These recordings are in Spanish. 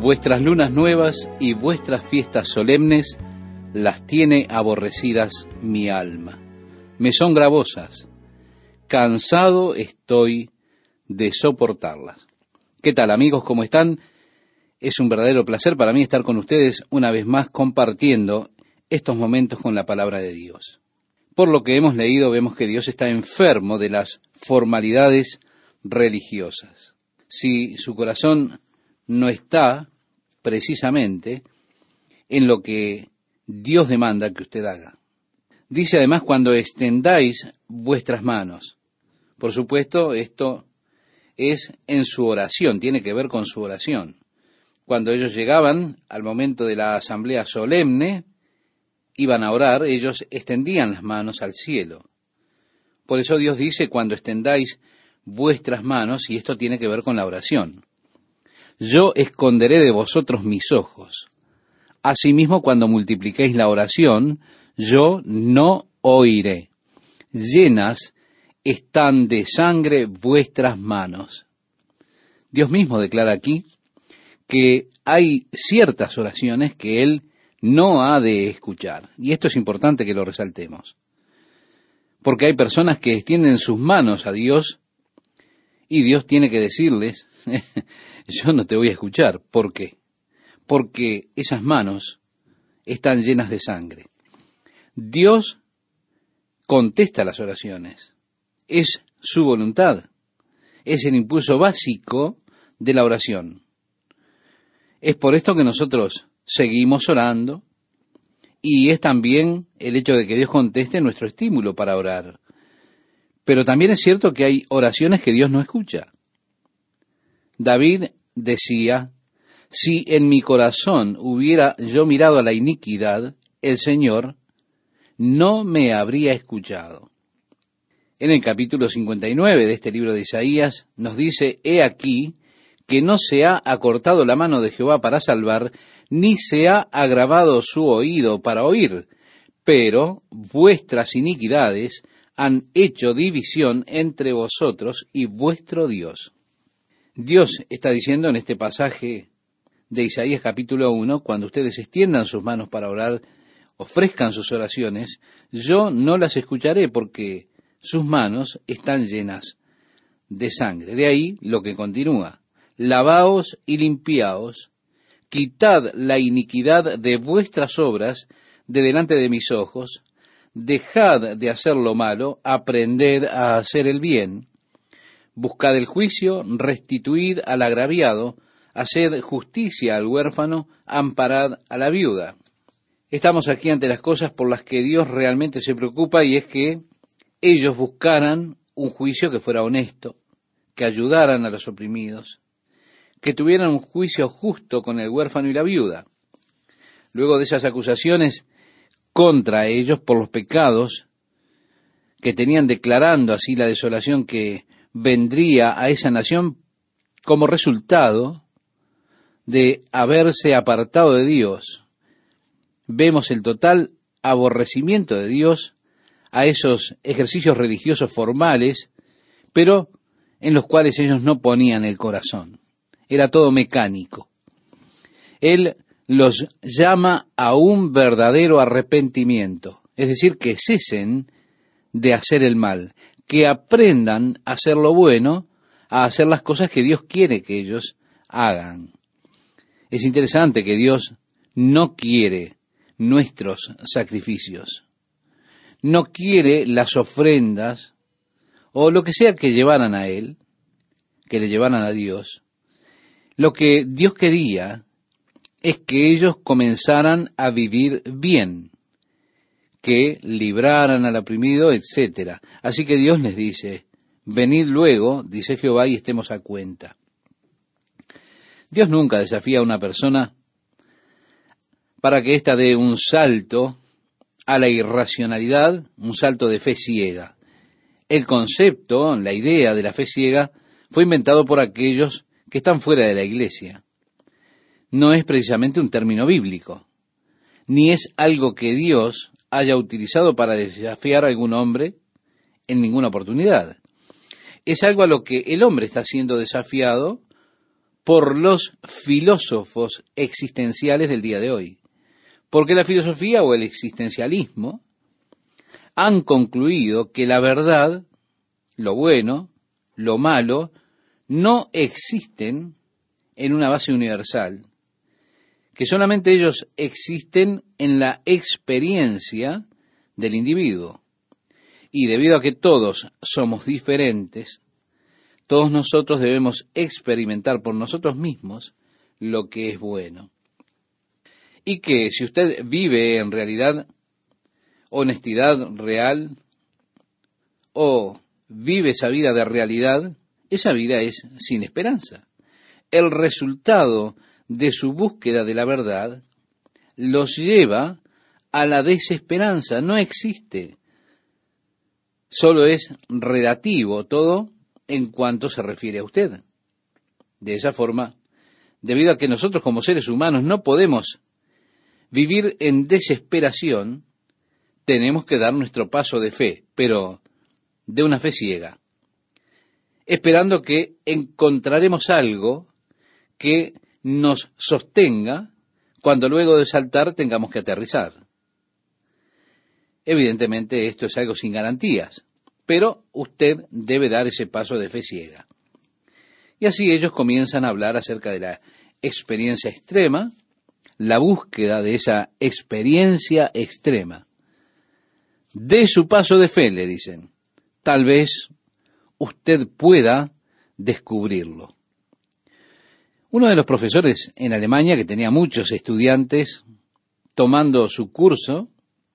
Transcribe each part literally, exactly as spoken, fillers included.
Vuestras lunas nuevas y vuestras fiestas solemnes las tiene aborrecidas mi alma. Me son gravosas. Cansado estoy de soportarlas. ¿Qué tal, amigos? ¿Cómo están? Es un verdadero placer para mí estar con ustedes una vez más compartiendo estos momentos con la palabra de Dios. Por lo que hemos leído, vemos que Dios está enfermo de las formalidades religiosas. Si su corazón no está precisamente en lo que Dios demanda que usted haga. Dice además, cuando extendáis vuestras manos. Por supuesto, esto es en su oración, tiene que ver con su oración. Cuando ellos llegaban al momento de la asamblea solemne, iban a orar, ellos extendían las manos al cielo. Por eso Dios dice, cuando extendáis vuestras manos, y esto tiene que ver con la oración. Yo esconderé de vosotros mis ojos. Asimismo, cuando multipliquéis la oración, yo no oiré. Llenas están de sangre vuestras manos. Dios mismo declara aquí que hay ciertas oraciones que Él no ha de escuchar. Y esto es importante que lo resaltemos. Porque hay personas que extienden sus manos a Dios y Dios tiene que decirles, yo no te voy a escuchar. ¿Por qué? Porque esas manos están llenas de sangre. Dios contesta las oraciones. Es su voluntad. Es el impulso básico de la oración. Es por esto que nosotros seguimos orando y es también el hecho de que Dios conteste nuestro estímulo para orar. Pero también es cierto que hay oraciones que Dios no escucha. David decía, si en mi corazón hubiera yo mirado a la iniquidad, el Señor no me habría escuchado. En el capítulo cincuenta y nueve de este libro de Isaías nos dice, he aquí que no se ha acortado la mano de Jehová para salvar, ni se ha agravado su oído para oír, pero vuestras iniquidades han hecho división entre vosotros y vuestro Dios. Dios está diciendo en este pasaje de Isaías capítulo uno, cuando ustedes extiendan sus manos para orar, ofrezcan sus oraciones, yo no las escucharé porque sus manos están llenas de sangre. De ahí lo que continúa. Lavaos y limpiaos, quitad la iniquidad de vuestras obras de delante de mis ojos, dejad de hacer lo malo, aprended a hacer el bien, buscad el juicio, restituid al agraviado, haced justicia al huérfano, amparad a la viuda. Estamos aquí ante las cosas por las que Dios realmente se preocupa, y es que ellos buscaran un juicio que fuera honesto, que ayudaran a los oprimidos, que tuvieran un juicio justo con el huérfano y la viuda. Luego de esas acusaciones contra ellos por los pecados que tenían, declarando así la desolación que vendría a esa nación como resultado de haberse apartado de Dios, vemos el total aborrecimiento de Dios a esos ejercicios religiosos formales, pero en los cuales ellos no ponían el corazón. Era todo mecánico. Él los llama a un verdadero arrepentimiento, es decir, que cesen de hacer el mal, que aprendan a hacer lo bueno, a hacer las cosas que Dios quiere que ellos hagan. Es interesante que Dios no quiere nuestros sacrificios, no quiere las ofrendas o lo que sea que llevaran a Él, que le llevaran a Dios. Lo que Dios quería es que ellos comenzaran a vivir bien, que libraran al oprimido, etcétera. Así que Dios les dice, venid luego, dice Jehová, y estemos a cuenta. Dios nunca desafía a una persona para que ésta dé un salto a la irracionalidad, un salto de fe ciega. El concepto, la idea de la fe ciega, fue inventado por aquellos que están fuera de la iglesia. No es precisamente un término bíblico, ni es algo que Dios haya utilizado para desafiar a algún hombre en ninguna oportunidad. Es algo a lo que el hombre está siendo desafiado por los filósofos existenciales del día de hoy. Porque la filosofía o el existencialismo han concluido que la verdad, lo bueno, lo malo, no existen en una base universal, que solamente ellos existen en la experiencia del individuo. Y debido a que todos somos diferentes, todos nosotros debemos experimentar por nosotros mismos lo que es bueno. Y que si usted vive en realidad honestidad real o vive esa vida de realidad, esa vida es sin esperanza. El resultado de su búsqueda de la verdad los lleva a la desesperanza. No existe. Solo es relativo todo en cuanto se refiere a usted. De esa forma, debido a que nosotros como seres humanos no podemos vivir en desesperación, tenemos que dar nuestro paso de fe, pero de una fe ciega, esperando que encontraremos algo que nos sostenga cuando luego de saltar tengamos que aterrizar. Evidentemente esto es algo sin garantías, pero usted debe dar ese paso de fe ciega. Y así ellos comienzan a hablar acerca de la experiencia extrema, la búsqueda de esa experiencia extrema. De su paso de fe, le dicen, tal vez usted pueda descubrirlo. Uno de los profesores en Alemania, que tenía muchos estudiantes tomando su curso,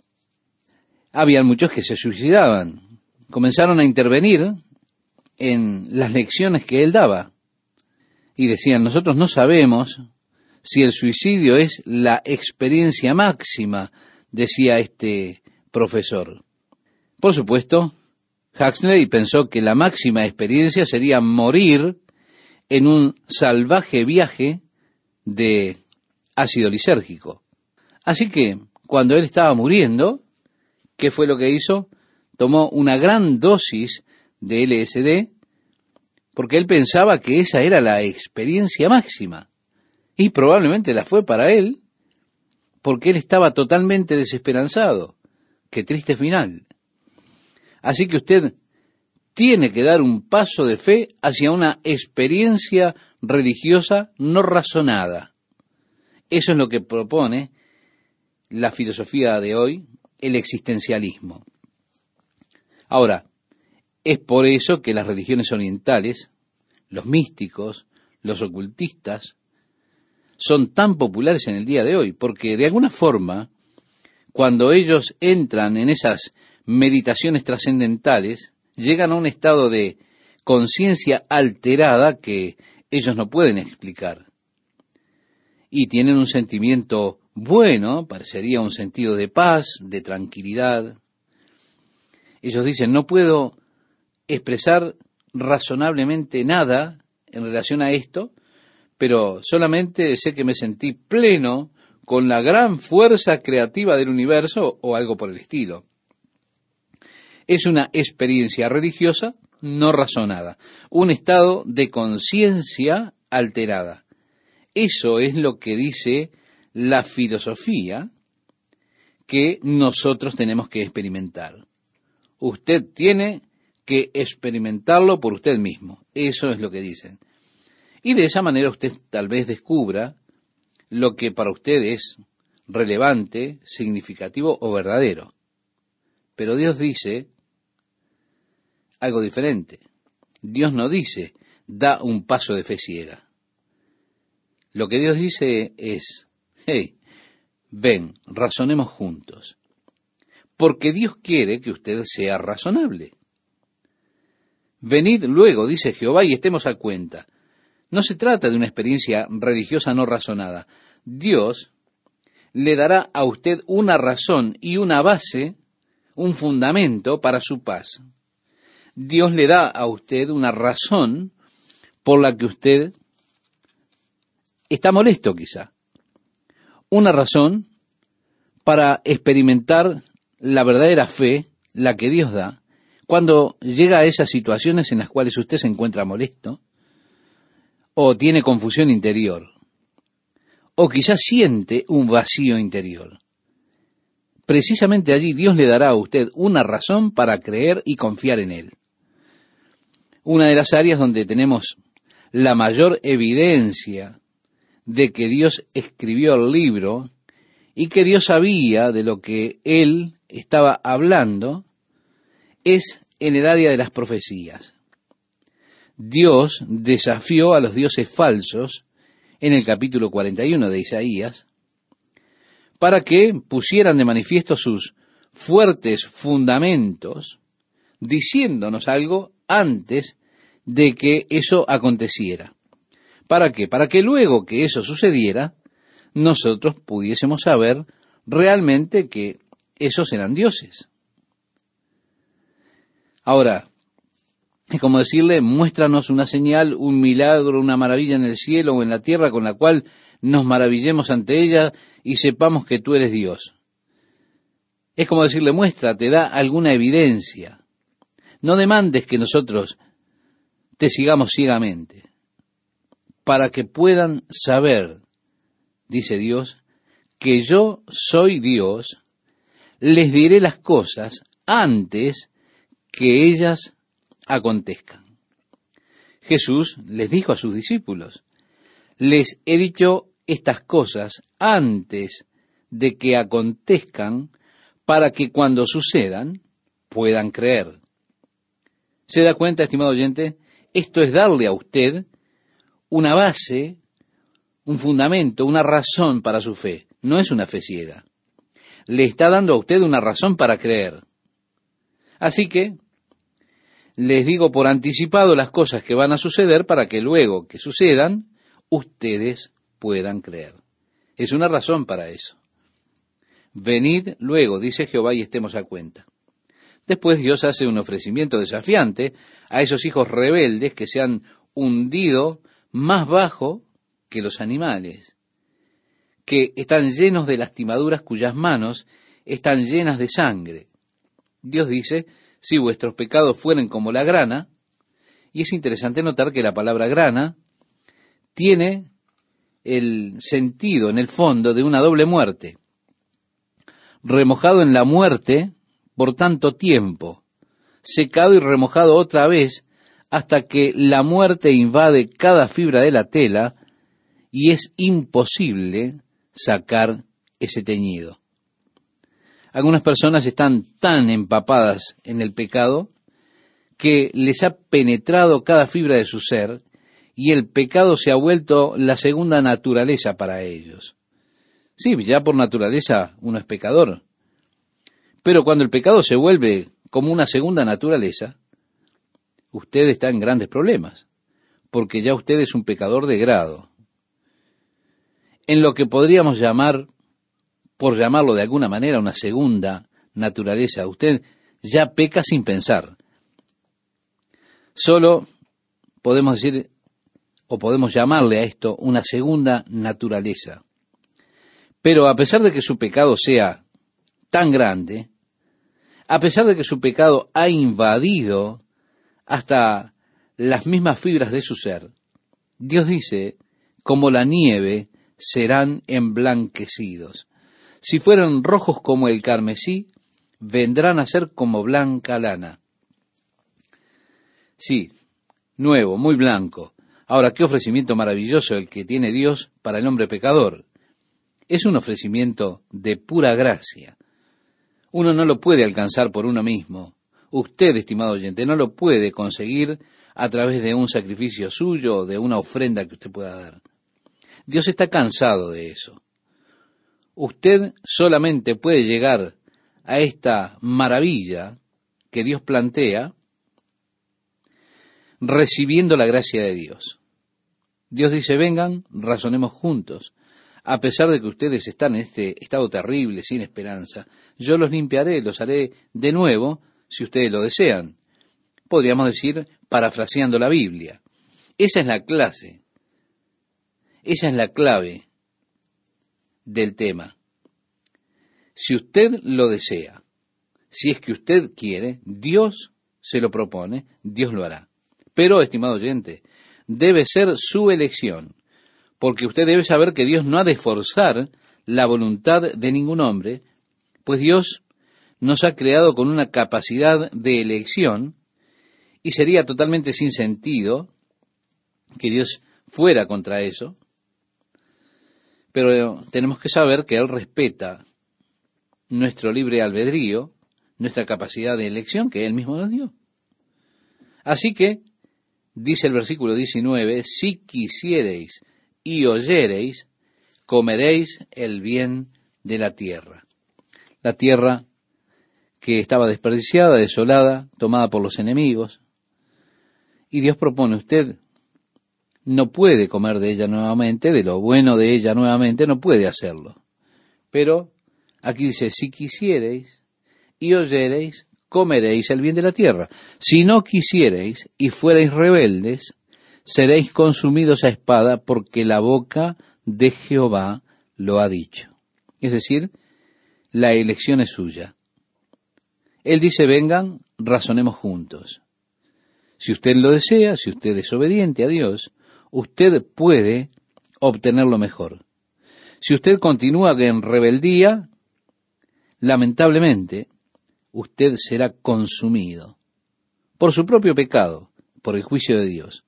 habían muchos que se suicidaban. Comenzaron a intervenir en las lecciones que él daba y decían, nosotros no sabemos si el suicidio es la experiencia máxima, decía este profesor. Por supuesto, Huxley pensó que la máxima experiencia sería morir en un salvaje viaje de ácido lisérgico. Así que, cuando él estaba muriendo, ¿qué fue lo que hizo? Tomó una gran dosis de L S D porque él pensaba que esa era la experiencia máxima. Y probablemente la fue para él, porque él estaba totalmente desesperanzado. Qué triste final. Así que usted tiene que dar un paso de fe hacia una experiencia religiosa no razonada. Eso es lo que propone la filosofía de hoy, el existencialismo. Ahora, es por eso que las religiones orientales, los místicos, los ocultistas, son tan populares en el día de hoy, porque de alguna forma, cuando ellos entran en esas meditaciones trascendentales, llegan a un estado de conciencia alterada que ellos no pueden explicar. Y tienen un sentimiento bueno, parecería un sentido de paz, de tranquilidad. Ellos dicen, no puedo expresar razonablemente nada en relación a esto, pero solamente sé que me sentí pleno con la gran fuerza creativa del universo o algo por el estilo. Es una experiencia religiosa no razonada, un estado de conciencia alterada. Eso es lo que dice la filosofía que nosotros tenemos que experimentar. Usted tiene que experimentarlo por usted mismo. Eso es lo que dicen. Y de esa manera usted tal vez descubra lo que para usted es relevante, significativo o verdadero. Pero Dios dice algo diferente. Dios no dice, da un paso de fe ciega. Lo que Dios dice es, hey, ven, razonemos juntos. Porque Dios quiere que usted sea razonable. Venid luego, dice Jehová, y estemos a cuenta. No se trata de una experiencia religiosa no razonada. Dios le dará a usted una razón y una base, un fundamento para su paz. Dios le da a usted una razón por la que usted está molesto quizá. Una razón para experimentar la verdadera fe, la que Dios da, cuando llega a esas situaciones en las cuales usted se encuentra molesto, o tiene confusión interior, o quizás siente un vacío interior. Precisamente allí Dios le dará a usted una razón para creer y confiar en Él. Una de las áreas donde tenemos la mayor evidencia de que Dios escribió el libro y que Dios sabía de lo que Él estaba hablando es en el área de las profecías. Dios desafió a los dioses falsos en el capítulo cuarenta y uno de Isaías para que pusieran de manifiesto sus fuertes fundamentos, diciéndonos algo antes de que eso aconteciera. ¿Para qué? Para que luego que eso sucediera, nosotros pudiésemos saber realmente que esos eran dioses. Ahora, es como decirle, muéstranos una señal, un milagro, una maravilla en el cielo o en la tierra con la cual nos maravillemos ante ella y sepamos que tú eres Dios. Es como decirle, muestra, te da alguna evidencia. No demandes que nosotros te sigamos ciegamente, para que puedan saber, dice Dios, que yo soy Dios, les diré las cosas antes que ellas acontezcan. Jesús les dijo a sus discípulos, les he dicho estas cosas antes de que acontezcan, para que cuando sucedan puedan creer. ¿Se da cuenta, estimado oyente? Esto es darle a usted una base, un fundamento, una razón para su fe. No es una fe ciega. Le está dando a usted una razón para creer. Así que les digo por anticipado las cosas que van a suceder para que luego que sucedan, ustedes puedan creer. Es una razón para eso. Venid luego, dice Jehová, y estemos a cuenta. Después Dios hace un ofrecimiento desafiante a esos hijos rebeldes que se han hundido más bajo que los animales, que están llenos de lastimaduras cuyas manos están llenas de sangre. Dios dice, si vuestros pecados fueren como la grana, y es interesante notar que la palabra grana tiene el sentido en el fondo de una doble muerte. Remojado en la muerte por tanto tiempo, secado y remojado otra vez hasta que la muerte invade cada fibra de la tela y es imposible sacar ese teñido. Algunas personas están tan empapadas en el pecado que les ha penetrado cada fibra de su ser y el pecado se ha vuelto la segunda naturaleza para ellos. Sí, ya por naturaleza uno es pecador, pero cuando el pecado se vuelve como una segunda naturaleza, usted está en grandes problemas, porque ya usted es un pecador de grado. En lo que podríamos llamar, por llamarlo de alguna manera, una segunda naturaleza, usted ya peca sin pensar. Solo podemos decir, o podemos llamarle a esto, una segunda naturaleza. Pero a pesar de que su pecado sea tan grande, a pesar de que su pecado ha invadido hasta las mismas fibras de su ser, Dios dice, como la nieve serán emblanquecidos. Si fueran rojos como el carmesí, vendrán a ser como blanca lana. Sí, nuevo, muy blanco. Ahora, qué ofrecimiento maravilloso el que tiene Dios para el hombre pecador. Es un ofrecimiento de pura gracia. Uno no lo puede alcanzar por uno mismo. Usted, estimado oyente, no lo puede conseguir a través de un sacrificio suyo o de una ofrenda que usted pueda dar. Dios está cansado de eso. Usted solamente puede llegar a esta maravilla que Dios plantea recibiendo la gracia de Dios. Dios dice, vengan, razonemos juntos. A pesar de que ustedes están en este estado terrible, sin esperanza, yo los limpiaré, los haré de nuevo, si ustedes lo desean. Podríamos decir, parafraseando la Biblia. Esa es la clase, esa es la clave del tema. Si usted lo desea, si es que usted quiere, Dios se lo propone, Dios lo hará. Pero, estimado oyente, debe ser su elección, porque usted debe saber que Dios no ha de forzar la voluntad de ningún hombre, pues Dios nos ha creado con una capacidad de elección y sería totalmente sin sentido que Dios fuera contra eso, pero tenemos que saber que Él respeta nuestro libre albedrío, nuestra capacidad de elección que Él mismo nos dio. Así que, dice el versículo diecinueve, si quisiereis y oyereis, comeréis el bien de la tierra. La tierra que estaba desperdiciada, desolada, tomada por los enemigos, y Dios propone, usted no puede comer de ella nuevamente, de lo bueno de ella nuevamente, no puede hacerlo. Pero aquí dice, si quisiereis y oyereis, comeréis el bien de la tierra. Si no quisiereis y fuereis rebeldes, seréis consumidos a espada, porque la boca de Jehová lo ha dicho. Es decir, la elección es suya. Él dice, vengan, razonemos juntos. Si usted lo desea, si usted es obediente a Dios, usted puede obtener lo mejor. Si usted continúa en rebeldía, lamentablemente, usted será consumido por su propio pecado, por el juicio de Dios.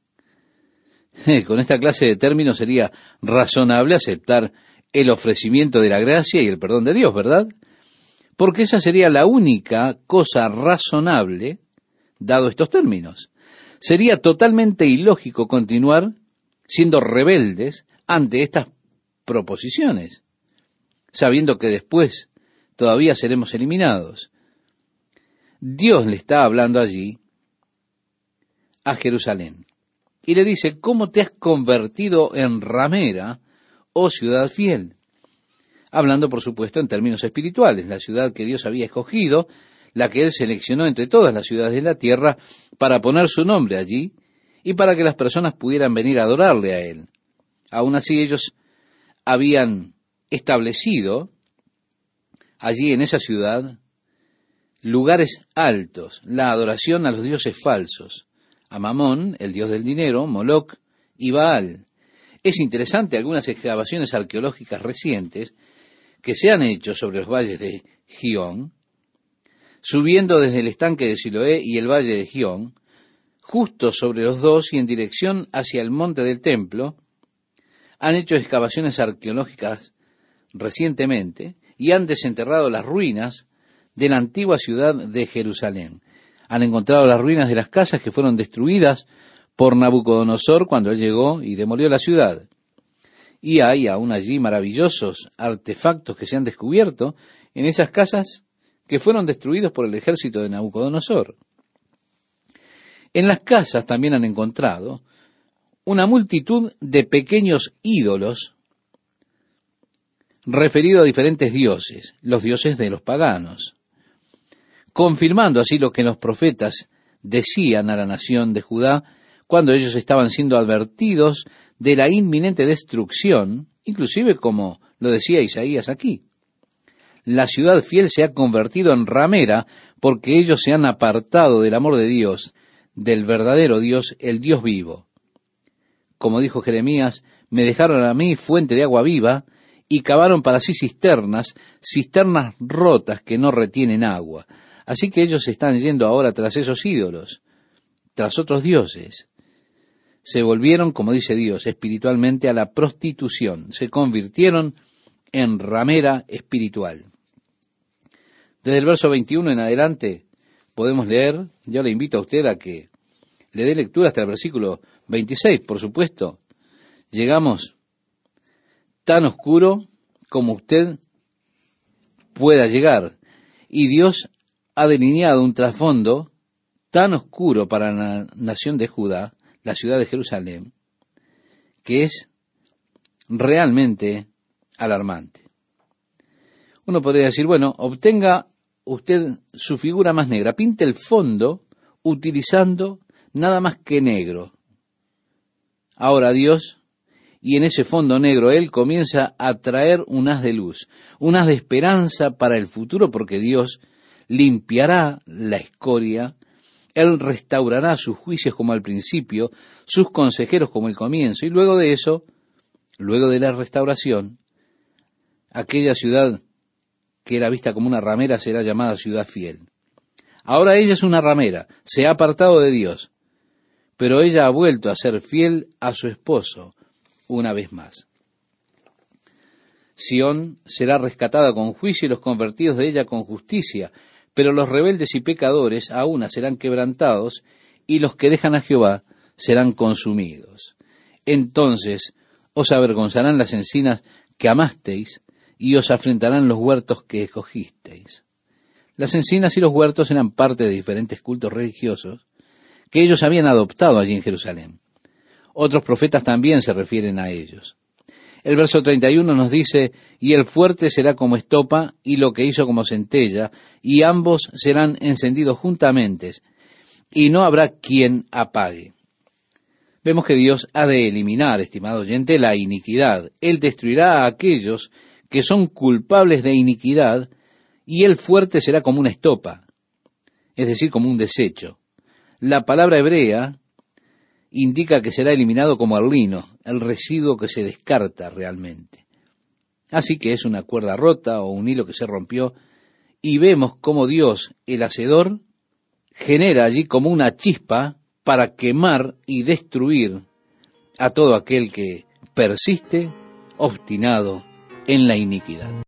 Con esta clase de términos sería razonable aceptar el ofrecimiento de la gracia y el perdón de Dios, ¿verdad? Porque esa sería la única cosa razonable, dado estos términos. Sería totalmente ilógico continuar siendo rebeldes ante estas proposiciones, sabiendo que después todavía seremos eliminados. Dios le está hablando allí a Jerusalén y le dice, ¿cómo te has convertido en ramera, oh ciudad fiel? Hablando, por supuesto, en términos espirituales, la ciudad que Dios había escogido, la que Él seleccionó entre todas las ciudades de la tierra para poner su nombre allí y para que las personas pudieran venir a adorarle a Él. Aún así, ellos habían establecido allí en esa ciudad lugares altos, la adoración a los dioses falsos, a Mamón, el dios del dinero, Moloc y Baal. Es interesante algunas excavaciones arqueológicas recientes que se han hecho sobre los valles de Gihón, subiendo desde el estanque de Siloé y el valle de Gihón, justo sobre los dos y en dirección hacia el monte del templo, han hecho excavaciones arqueológicas recientemente y han desenterrado las ruinas de la antigua ciudad de Jerusalén. Han encontrado las ruinas de las casas que fueron destruidas por Nabucodonosor cuando él llegó y demolió la ciudad. Y hay aún allí maravillosos artefactos que se han descubierto en esas casas que fueron destruidos por el ejército de Nabucodonosor. En las casas también han encontrado una multitud de pequeños ídolos referidos a diferentes dioses, los dioses de los paganos, confirmando así lo que los profetas decían a la nación de Judá cuando ellos estaban siendo advertidos de la inminente destrucción, inclusive como lo decía Isaías aquí. La ciudad fiel se ha convertido en ramera porque ellos se han apartado del amor de Dios, del verdadero Dios, el Dios vivo. Como dijo Jeremías, me dejaron a mí fuente de agua viva y cavaron para sí cisternas, cisternas rotas que no retienen agua. Así que ellos están yendo ahora tras esos ídolos, tras otros dioses. Se volvieron, como dice Dios, espiritualmente a la prostitución. Se convirtieron en ramera espiritual. Desde el verso veintiuno en adelante podemos leer, yo le invito a usted a que le dé lectura hasta el versículo veintiséis, por supuesto. Llegamos tan oscuro como usted pueda llegar. Y Dios ha delineado un trasfondo tan oscuro para la nación de Judá, la ciudad de Jerusalén, que es realmente alarmante. Uno podría decir, bueno, obtenga usted su figura más negra, pinte el fondo utilizando nada más que negro. Ahora Dios, y en ese fondo negro Él comienza a traer un haz de luz, un haz de esperanza para el futuro, porque Dios limpiará la escoria Él restaurará sus juicios como al principio, sus consejeros como el comienzo, y luego de eso, luego de la restauración, aquella ciudad que era vista como una ramera será llamada ciudad fiel. Ahora ella es una ramera, se ha apartado de Dios, pero ella ha vuelto a ser fiel a su esposo una vez más. Sión será rescatada con juicio y los convertidos de ella con justicia, pero los rebeldes y pecadores a una serán quebrantados y los que dejan a Jehová serán consumidos. Entonces os avergonzarán las encinas que amasteis y os afrentarán los huertos que escogisteis. Las encinas y los huertos eran parte de diferentes cultos religiosos que ellos habían adoptado allí en Jerusalén. Otros profetas también se refieren a ellos. El verso treinta y uno nos dice, y el fuerte será como estopa, y lo que hizo como centella, y ambos serán encendidos juntamente, y no habrá quien apague. Vemos que Dios ha de eliminar, estimado oyente, la iniquidad. Él destruirá a aquellos que son culpables de iniquidad, y el fuerte será como una estopa, es decir, como un desecho. La palabra hebrea indica que será eliminado como el lino, el residuo que se descarta realmente. Así que es una cuerda rota o un hilo que se rompió, y vemos cómo Dios, el hacedor, genera allí como una chispa para quemar y destruir a todo aquel que persiste obstinado en la iniquidad.